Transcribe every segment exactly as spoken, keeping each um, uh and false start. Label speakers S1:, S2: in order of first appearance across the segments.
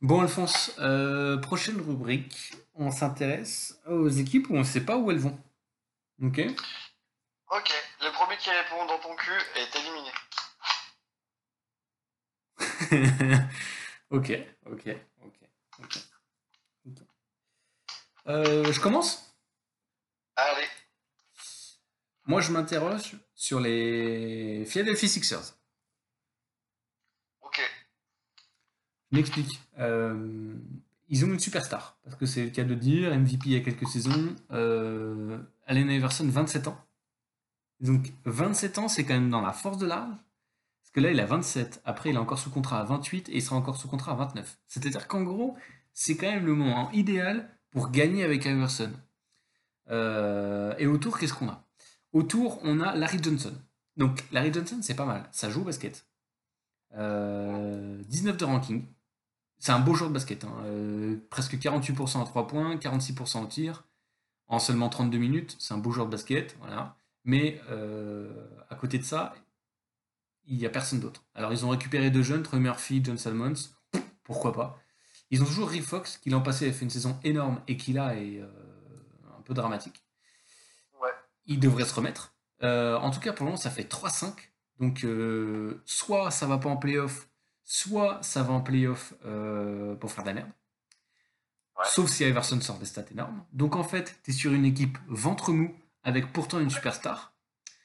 S1: Bon, Alphonse, euh, prochaine rubrique, on s'intéresse aux équipes où on ne sait pas où elles vont. Ok?
S2: Ok, le premier qui répond dans ton cul est éliminé.
S1: Ok, ok, ok, ok, ok. Euh, je commence?
S2: Allez,
S1: Moi, je m'interroge sur les Philadelphia Sixers.
S2: ok,
S1: Je m'explique. Euh, ils ont une superstar, parce que c'est le cas de dire, M V P il y a quelques saisons. Euh, Allen Iverson, vingt-sept ans. Donc, vingt-sept ans, c'est quand même dans la force de l'âge. Parce que là, il a vingt-sept. Après, il est encore sous contrat à vingt-huit et il sera encore sous contrat à vingt-neuf. C'est-à-dire qu'en gros, c'est quand même le moment idéal pour gagner avec Iverson. Euh, et autour, qu'est-ce qu'on a? Autour, on a Larry Johnson. Donc, Larry Johnson, c'est pas mal. Ça joue au basket. Euh, dix-neuf de ranking. C'est un beau joueur de basket, hein. Euh, presque quarante-huit pour cent à trois points, quarante-six pour cent au tir, en seulement trente-deux minutes. C'est un beau joueur de basket. Voilà. Mais euh, à côté de ça, il n'y a personne d'autre. Alors ils ont récupéré deux jeunes, Troy Murphy, John Salmons, pourquoi pas. Ils ont toujours Rick Fox, qui l'an passé a fait une saison énorme et qui là est euh, un peu dramatique.
S2: ouais.
S1: Il devrait se remettre. Euh, en tout cas, pour le moment, ça fait trois cinq. Donc euh, soit ça va pas en playoff, soit ça va en playoff euh, pour faire de la merde.
S2: Ouais.
S1: Sauf si Iverson sort des stats énormes. Donc en fait, tu es sur une équipe ventre mou avec pourtant une superstar.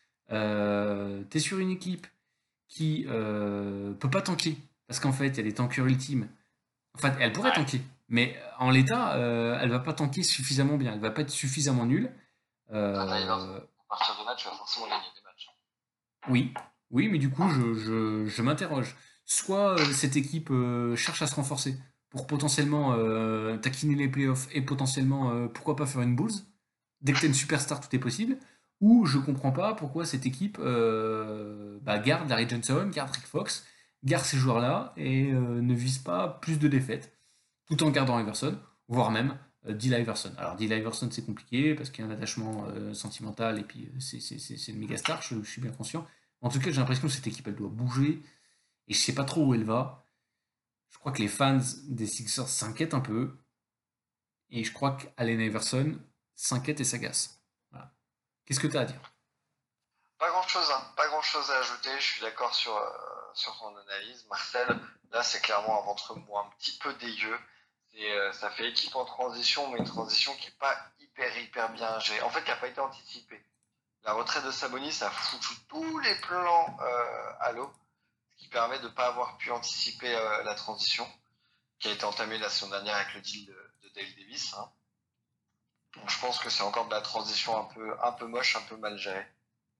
S1: Euh, tu es sur une équipe qui euh, peut pas tanker. Parce qu'en fait, il y a des tankers ultimes. En fait, elle pourrait
S2: Ouais.
S1: tanker. Mais en l'état, euh, elle va pas tanker suffisamment bien. Elle va pas être suffisamment nulle.
S2: Toi, t'as Iverson.
S1: Euh,
S2: À partir de là, tu vas forcément gagner des matchs.
S1: oui. Oui, mais du coup, je, je, je m'interroge. Soit euh, cette équipe euh, cherche à se renforcer pour potentiellement euh, taquiner les playoffs et potentiellement, euh, pourquoi pas faire une Bulls. Dès que tu es une superstar, tout est possible. Ou je comprends pas pourquoi cette équipe euh, bah, garde Larry Johnson, garde Rick Fox, garde ces joueurs-là et euh, ne vise pas plus de défaites, tout en gardant Iverson, voire même euh, Dylan Iverson. Alors Dylan Iverson c'est compliqué parce qu'il y a un attachement euh, sentimental et puis euh, c'est, c'est, c'est, c'est une méga star, je, je suis bien conscient. En tout cas, j'ai l'impression que cette équipe elle doit bouger et je sais pas trop où elle va. Je crois que les fans des Sixers s'inquiètent un peu et je crois qu'Allen Iverson s'inquiète et s'agace. Voilà. Qu'est-ce que tu as à dire?
S2: Pas grand chose, hein. Pas grand chose à ajouter. Je suis d'accord sur, euh, sur ton analyse. Marcel, là, c'est clairement un ventre mou un petit peu dégueu. Et, euh, ça fait équipe en transition, mais une transition qui est pas hyper, hyper bien gérée. En fait, qui n'a pas été anticipée. La retraite de Sabonis, ça a foutu tous les plans euh, à l'eau, ce qui permet de ne pas avoir pu anticiper euh, la transition, qui a été entamée la saison dernière avec le deal de, de Dale Davis, hein. Donc je pense que c'est encore de la transition un peu, un peu moche, un peu mal gérée.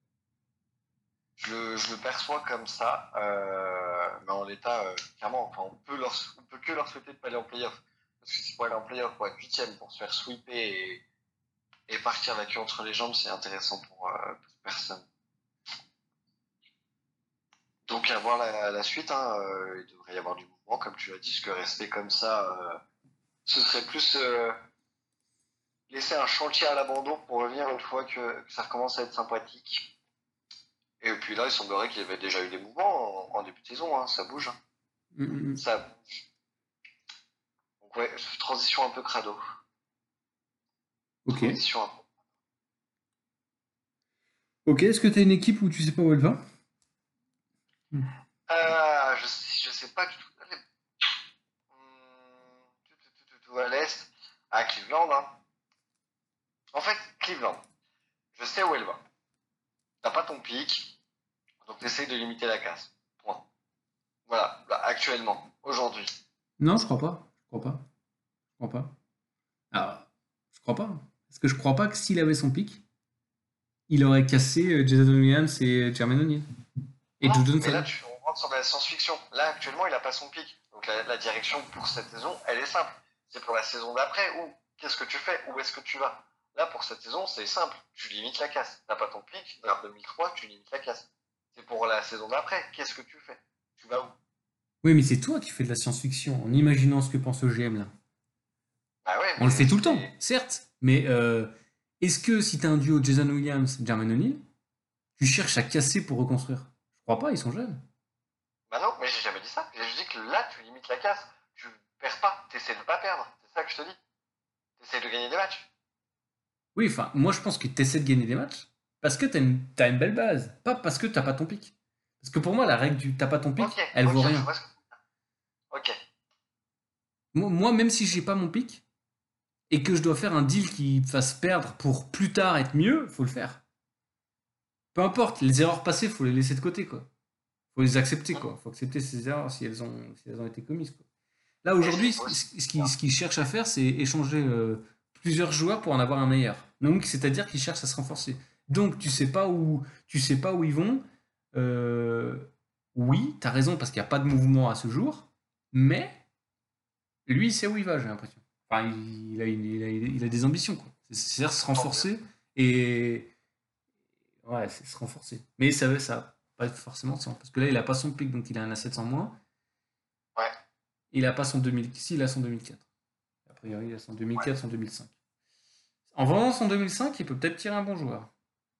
S2: Je le, je le perçois comme ça, euh, mais en l'état, euh, clairement, enfin, on peut leur, on peut que leur souhaiter de pas aller en playoff. Parce que si pour aller en playoff, pour être huitième, pour se faire sweeper et, et partir la queue entre les jambes, c'est intéressant pour, euh, pour personne. Donc à voir la, la suite, hein, euh, il devrait y avoir du mouvement, comme tu l'as dit, parce que rester comme ça, euh, ce serait plus euh, laisser un chantier à l'abandon pour revenir une fois que, que ça recommence à être sympathique. Et puis là, il semblerait qu'il y avait déjà eu des mouvements en, en début de saison, hein, ça bouge.
S1: Mm, mm, mm.
S2: Ça, donc ouais, transition un peu crado.
S1: Ok.
S2: Transition un peu.
S1: Ok, est-ce que tu as une équipe où tu sais pas où elle va? Mm.
S2: Euh, je, je sais pas du tout. Hum, tout, tout, tout, tout, tout à l'est. À Cleveland, hein. En fait, Cleveland, je sais où elle va. T'as pas ton pic, donc t'essayes de limiter la casse. Point. Voilà, là, actuellement, aujourd'hui.
S1: Non, je crois pas. Je crois pas. Je crois pas. Ah, je crois pas. Parce que je crois pas que s'il avait son pic, il aurait cassé euh, Jason Williams et Jermaine O'Neal. Et
S2: Non,
S1: Joe
S2: mais là,
S1: Johnson.
S2: tu, on rentre sur la science-fiction. Là, actuellement, il a pas son pic. Donc la, la direction pour cette saison, elle est simple. C'est pour la saison d'après ou qu'est-ce que tu fais? Où est-ce que tu vas? Là, pour cette saison, c'est simple. Tu limites la casse. T'as pas ton pic, vers deux mille trois, tu limites la casse. C'est pour la saison d'après. Qu'est-ce que tu fais? Tu vas où?
S1: Oui, mais c'est toi qui fais de la science-fiction en imaginant ce que pense le G M là.
S2: Bah ouais,
S1: On le
S2: mais
S1: fait tout le
S2: c'est.
S1: temps, certes. Mais euh, est-ce que si t'as un duo Jason Williams, Jermaine O'Neal, tu cherches à casser pour reconstruire? Je crois pas, ils sont jeunes.
S2: Bah non, mais j'ai jamais dit ça. J'ai juste dit que là, tu limites la casse. Tu perds pas, t'essaies de pas perdre. C'est ça que je te dis. T'essaies de gagner des matchs.
S1: Oui, enfin, moi je pense que tu essaies de gagner des matchs parce que tu as une, t'as une belle base, pas parce que t'as pas ton pic. Parce que pour moi, la règle du t'as pas ton pic,
S2: Ok,
S1: elle
S2: ok,
S1: vaut
S2: je
S1: rien.
S2: vois ce que... Ok.
S1: Moi, moi, même si j'ai pas mon pic et que je dois faire un deal qui me fasse perdre pour plus tard être mieux, faut le faire. Peu importe, les erreurs passées, faut les laisser de côté, quoi. Faut les accepter,
S2: Hmm.
S1: quoi. Faut accepter ces erreurs si elles ont, si elles ont été commises, quoi. Là,
S2: Et
S1: aujourd'hui,
S2: c'est
S1: ce
S2: possible.
S1: ce qu'ils ce qu'ils cherchent à faire, c'est échanger euh, plusieurs joueurs pour en avoir un meilleur. Donc, c'est-à-dire qu'ils cherchent à se renforcer. Donc, tu sais pas où, tu sais pas où ils vont. Euh, oui, t'as raison, parce qu'il n'y a pas de mouvement à ce jour. Mais lui, il sait où il va, j'ai l'impression. Enfin, il a, il a- il a des ambitions, quoi. C'est-à-dire se
S2: Tant mieux.
S1: renforcer et. Ouais, c'est se renforcer. Mais ça va, ça va pas être forcément sans. Parce que là, il a pas son pic, donc il a un asset en moins.
S2: Ouais,
S1: Il a pas son deux mille. Si, il a son deux mille quatre. A priori, il a son deux mille quatre,
S2: ouais.
S1: son deux mille cinq. En vendant son deux mille cinq, il peut peut-être tirer un bon joueur.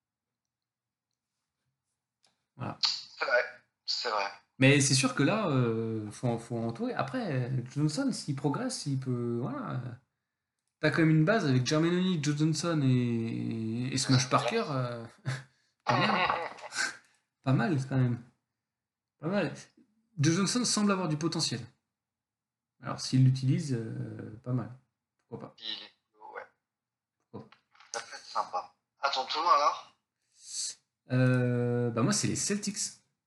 S1: Voilà.
S2: C'est vrai. C'est vrai.
S1: Mais c'est sûr que là, euh, faut, faut entourer. Après, Johnson, s'il progresse, il peut. Voilà. T'as quand même une base avec Jermaine Joe Johnson et, et Smash Parker. euh, pas mal. Pas mal, quand même. Pas mal. Joe Johnson semble avoir du potentiel. Alors, s'il l'utilise, euh, pas mal. Pourquoi pas.
S2: Il est... Ouais,
S1: Pourquoi
S2: ça peut être sympa. À ton tour alors?
S1: pas. Euh, bah, moi, c'est les Celtics.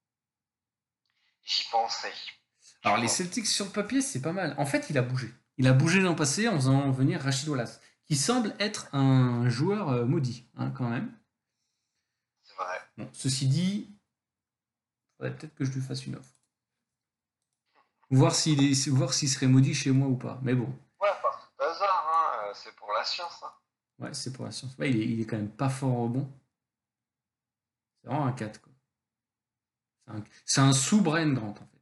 S2: J'y pensais.
S1: Alors,
S2: J'y
S1: les
S2: pensais.
S1: Celtics sur le papier, c'est pas mal. En fait, il a bougé. Il a bougé l'an passé en faisant venir Rachid Wallace, qui semble être un joueur euh, maudit, hein, quand même.
S2: C'est vrai.
S1: Bon, ceci dit, il faudrait peut-être que je lui fasse une offre. Voir s'il est, voir s'il serait maudit chez moi ou pas. Mais bon,
S2: Ouais, par tout hasard, hein. euh, C'est pour la science, hein.
S1: ouais, c'est pour la science. Ouais, il, est, il est quand même pas fort au rebond. C'est vraiment un quatre, quoi. C'est un, c'est un sous-Brian Grant, en fait.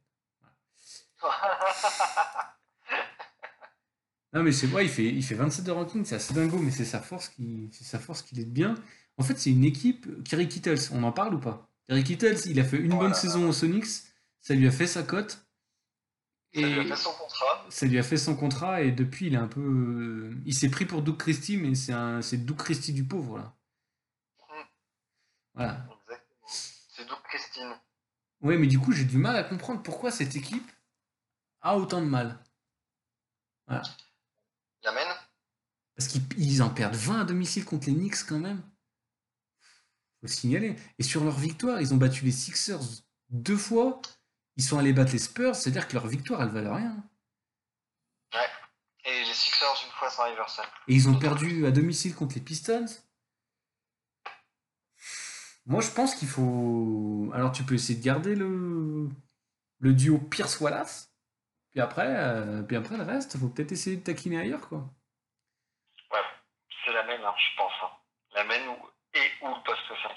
S1: Non, mais c'est ouais, il fait, il fait vingt-sept de ranking, c'est assez dingo, mais c'est sa force qui, c'est sa force qu'il est bien. En fait, c'est une équipe. Kerry Kittles, on en parle ou pas? Kerry Kittles, il a fait une
S2: Oh
S1: bonne
S2: là
S1: saison
S2: là.
S1: au Sonics, ça lui a fait sa cote,
S2: Ça lui a
S1: et
S2: fait son contrat.
S1: ça lui a fait son contrat, et depuis, il est un peu. euh, Il s'est pris pour Doug Christie, mais c'est un, c'est Doug Christie du pauvre, là.
S2: Hmm,
S1: Voilà.
S2: exactement. C'est Doug Christine.
S1: Ouais, mais du coup, j'ai du mal à comprendre pourquoi cette équipe a autant de mal. Voilà.
S2: L'amène?
S1: Parce qu'ils ils en perdent vingt à domicile contre les Knicks, quand même. Faut le signaler. Et sur leur victoire, ils ont battu les Sixers deux fois. Ils sont allés battre les Spurs, c'est-à-dire que leur victoire, elle valait rien.
S2: Ouais. Et les Sixers une fois sans Iverson.
S1: Et ils ont
S2: D'autant plus.
S1: perdu à domicile contre les Pistons. Moi, je pense qu'il faut. Alors, tu peux essayer de garder le, le duo Pierce-Wallace. Puis après, euh, puis après, le reste, faut peut-être essayer de taquiner ailleurs, quoi.
S2: Ouais. C'est la même, hein, je pense. Hein. La même ou... et ou le poste cinq.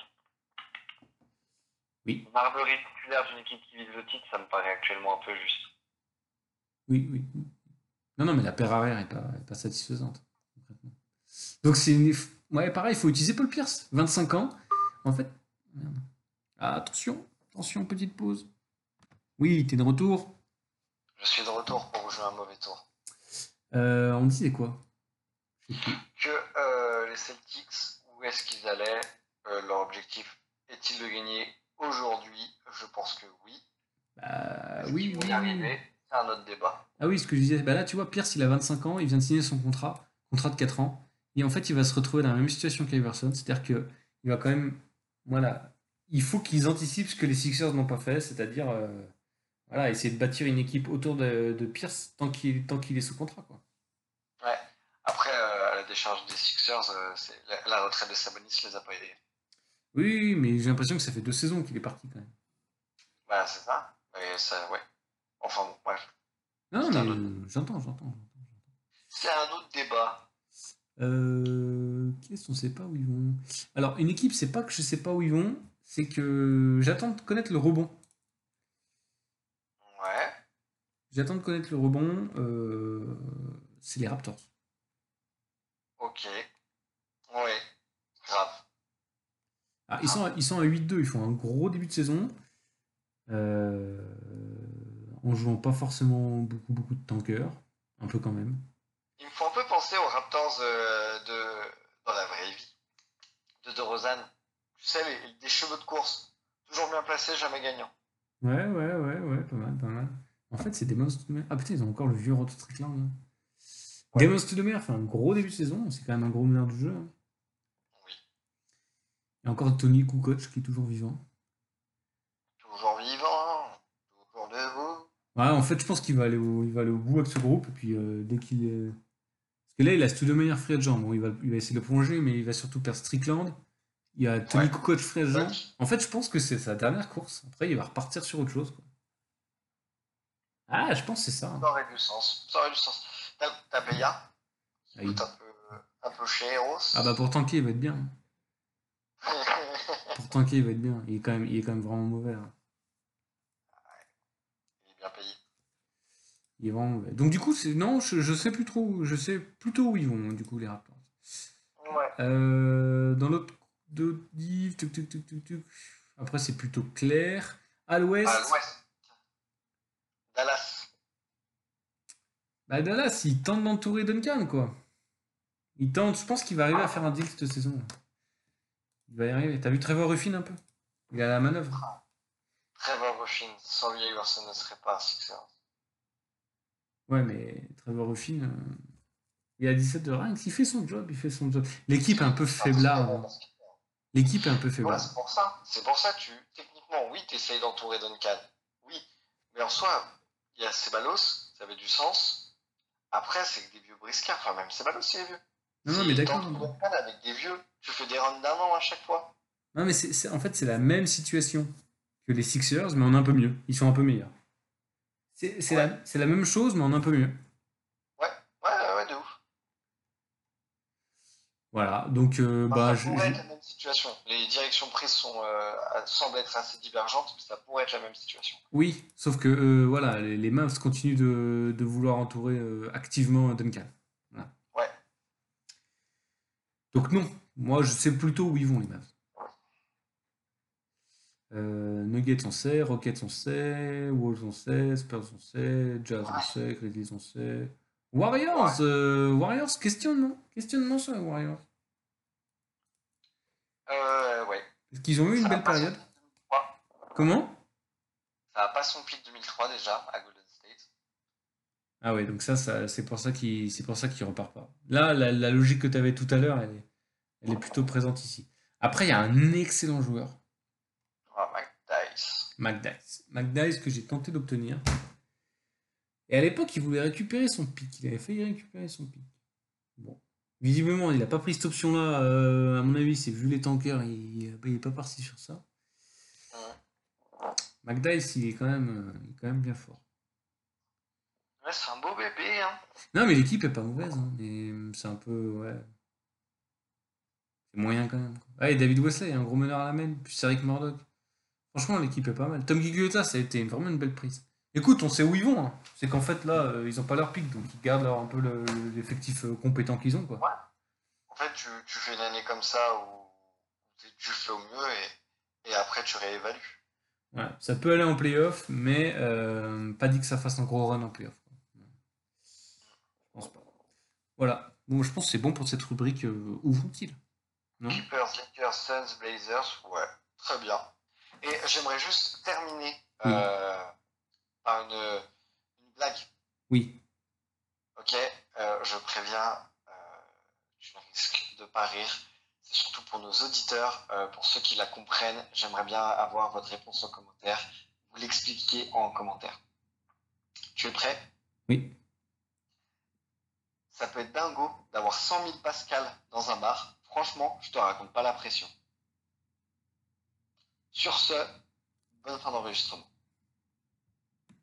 S1: Oui,
S2: Marbury titulaire d'une équipe qui vise le titre, ça me paraît actuellement un peu juste.
S1: oui, oui. Non, non, mais la paire arrière est pas, est pas satisfaisante. Donc, c'est une. Ouais, pareil, il faut utiliser Paul Pierce. vingt-cinq ans. En fait. Merde. Ah, attention, attention, petite pause. Oui, t'es de retour.
S2: Je suis de retour pour jouer un mauvais tour.
S1: Euh, on disait quoi? Je sais plus.
S2: Que euh, les Celtics, où est-ce qu'ils allaient? euh, Leur objectif est-il de gagner aujourd'hui? Je pense que oui.
S1: Bah,
S2: Est-ce qu'ils
S1: oui,
S2: vont y
S1: oui, oui.
S2: arriver? C'est un autre débat.
S1: Ah oui, ce que je disais, bah là, tu vois, Pierce, il a vingt-cinq ans, il vient de signer son contrat, contrat de quatre ans. Et en fait, il va se retrouver dans la même situation qu'Iverson, c'est-à-dire que il va quand même. Voilà. Il faut qu'ils anticipent ce que les Sixers n'ont pas fait, c'est-à-dire euh, voilà, essayer de bâtir une équipe autour de, de Pierce tant qu'il tant qu'il est sous contrat, quoi.
S2: Ouais. Après, euh, à la décharge des Sixers, euh, c'est... La, la retraite de Sabonis les a pas aidés.
S1: Oui, oui, mais j'ai l'impression que ça fait deux saisons qu'il est parti quand même.
S2: Bah, c'est ça. Mais ça, ouais. Enfin bon, bref.
S1: Non,
S2: C'est
S1: mais
S2: un autre,
S1: euh, j'entends, j'entends.
S2: c'est un autre débat.
S1: Euh, qu'est-ce qu'on sait pas où ils vont? Alors, une équipe, c'est pas que je sais pas où ils vont, c'est que j'attends de connaître le rebond.
S2: Ouais.
S1: J'attends de connaître le rebond. euh, c'est les Raptors.
S2: Ok. Ouais. Grave.
S1: Ah, ils sont,
S2: Grave.
S1: à, ils sont à huit deux, ils font un gros début de saison. euh, en jouant pas forcément beaucoup, beaucoup de tankers. Un peu quand même.
S2: Il me faut un peu penser aux Raptors euh, de dans la vraie vie de DeRozan. Tu sais, les, des cheveux de course. Toujours bien placés, jamais gagnant.
S1: Ouais, ouais, ouais, ouais, pas mal, pas mal. En fait, c'est Demon Stoudemire. Ah putain, ils ont encore le vieux Roto Strickland, là.
S2: Ouais,
S1: Demon Stoudemire fait un gros début de saison, c'est quand même un gros meneur du jeu, hein.
S2: oui.
S1: Et encore Tony Kukoc qui est toujours vivant.
S2: Toujours vivant, toujours debout.
S1: Ouais, en fait, je pense qu'il va aller au, il va aller au bout avec ce groupe, et puis euh, dès qu'il est... Parce que là, il a Stoudemire free agent. Bon, il va, il va essayer de le prolonger, mais il va surtout perdre Strickland. Il y a
S2: Ouais,
S1: Tony Kukoc free agent.
S2: Doc.
S1: En fait, je pense que c'est sa dernière course. Après, il va repartir sur autre chose, quoi. Ah, je pense que c'est ça, hein.
S2: Ça aurait du sens. Ça aurait du sens. T'as t'as Beya, qui
S1: Ah, il-
S2: coûte un peu, un peu cher, Eros.
S1: ah bah pour tanker, il va être bien, hein. Pour tanker, il va être bien. Il est quand même, il est quand même vraiment mauvais, hein.
S2: Il est bien payé.
S1: Il est vraiment mauvais. Donc du coup, c'est non, je, je sais plus trop. Je sais plutôt où ils vont, du coup, les Raptors.
S2: Ouais.
S1: Euh, dans l'autre d'autres div, tuc, tuc, tuc, tuc, tuc. Après, c'est plutôt clair. À
S2: À
S1: l'ouest,
S2: l'ouest, Dallas.
S1: bah Dallas, il tente d'entourer Duncan, quoi. Il tente, je pense qu'il va arriver à faire un deal cette saison. Il va y arriver. T'as vu Trevor Ruffin un peu? Il est à la manœuvre.
S2: Trevor Ruffin, sans lui, Iverson ne serait pas un Sixers.
S1: Ouais, mais Trevor Ruffin, euh, il a dix-sept de rank, il fait son job, il fait son job. L'équipe est un peu
S2: C'est un très
S1: faiblarde,
S2: bon
S1: hein.
S2: basket.
S1: L'équipe est un peu
S2: Ouais,
S1: faiblarde.
S2: c'est pour ça. C'est pour ça que tu, techniquement, oui, tu essayes d'entourer Duncan. Oui. Mais en soi, il y a Ceballos, ça avait du sens. Après, c'est que des vieux briscards. Enfin, même Ceballos, c'est les vieux.
S1: Non, non,
S2: C'est,
S1: mais
S2: il
S1: d'accord.
S2: t'entoure Duncan avec des vieux. Tu fais des runs d'un an à chaque fois.
S1: Non, mais c'est, c'est- en fait, c'est la même situation que les Sixers, mais en un peu mieux. Ils sont un peu meilleurs. C'est c'est
S2: Ouais.
S1: la, c'est la même chose, mais en un peu mieux.
S2: Ouais. Ouais, ouais, ouais, de ouf.
S1: Voilà, donc, euh,
S2: Enfin,
S1: bah,
S2: ça
S1: je,
S2: pourrait
S1: je-
S2: être la même situation. Les directions prises sont, euh, semblent être assez divergentes, mais ça pourrait être la même situation.
S1: oui, sauf que, euh, voilà, les, les Mavs continuent de, de vouloir entourer euh, activement Duncan. Voilà.
S2: Ouais.
S1: Donc non, moi, je sais plutôt où ils vont, les Mavs. Euh, Nuggets on sait, Rockets on sait, Wolves on sait, Spurs on sait, Jazz on
S2: Ouais.
S1: sait, Grizzlies on sait. Warriors,
S2: Ouais.
S1: euh, Warriors, questionnement. Questionnement sur les Warriors.
S2: Euh, ouais.
S1: Parce qu'ils ont eu une
S2: Ça n'a
S1: belle
S2: pas son
S1: période.
S2: pic deux mille trois.
S1: Comment?
S2: Ça n'a pas son pic deux mille trois déjà à Golden State.
S1: Ah ouais, donc ça, ça c'est pour ça qu'il c'est pour ça qu'il repart pas. Là, la, la logique que tu avais tout à l'heure, elle est, elle est plutôt présente ici. Après, il y a un excellent joueur,
S2: Oh, Mike Dice.
S1: McDice. McDice que j'ai tenté d'obtenir. Et à l'époque, il voulait récupérer son pic. Il avait failli récupérer son pic. Bon. Visiblement, il n'a pas pris cette option-là. Euh, à mon avis, c'est vu les tankers, il n'est pas parti sur ça.
S2: Mmh.
S1: McDice, il est quand même, euh, il est quand même bien fort.
S2: Ouais, c'est un beau bébé, hein.
S1: Non, mais l'équipe est pas mauvaise, hein, mais c'est un peu, ouais, c'est moyen quand même, quoi. Ah, et David Wesley, un gros meneur à la main, puis c'est Rick Murdoch. Franchement, l'équipe est pas mal. Tom Gigliotta, ça a été vraiment une belle prise. Écoute, on sait où ils vont, hein. C'est qu'en fait, là, euh, ils ont pas leur pic, donc ils gardent leur, un peu le- l'effectif euh, compétent qu'ils ont, quoi.
S2: Ouais. En fait, tu, tu fais une année comme ça où tu tu fais au mieux et, et après tu réévalues.
S1: Ouais, ça peut aller en playoff, mais euh, pas dit que ça fasse un gros run en playoff, quoi. Je pense pas. Voilà. Bon, je pense que c'est bon pour cette rubrique. Euh, où vont-ils? Non?
S2: Clippers, Lakers, Suns, Blazers, ouais, très bien. Et j'aimerais juste terminer
S1: Oui.
S2: euh, par une, une blague.
S1: Oui.
S2: Ok, euh, je préviens, euh, je risque de pas rire. C'est surtout pour nos auditeurs, euh, pour ceux qui la comprennent. J'aimerais bien avoir votre réponse en commentaire. Vous l'expliquiez en commentaire. Tu es prêt?
S1: Oui.
S2: Ça peut être dingo d'avoir cent mille pascal dans un bar. Franchement, je te raconte pas la pression. Sur ce, bonne fin d'enregistrement.